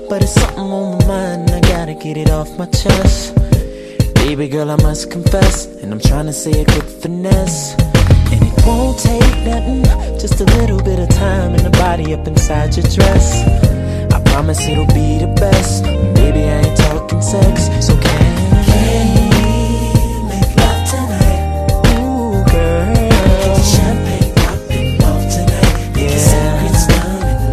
but it's something on my mind, I gotta get it off my chest. Baby girl, I must confess, and I'm trying to say it with finesse. And it won't take nothing, just a little bit of time and the body up inside your dress. I promise it'll be the best. Baby, I ain't talking sex, so can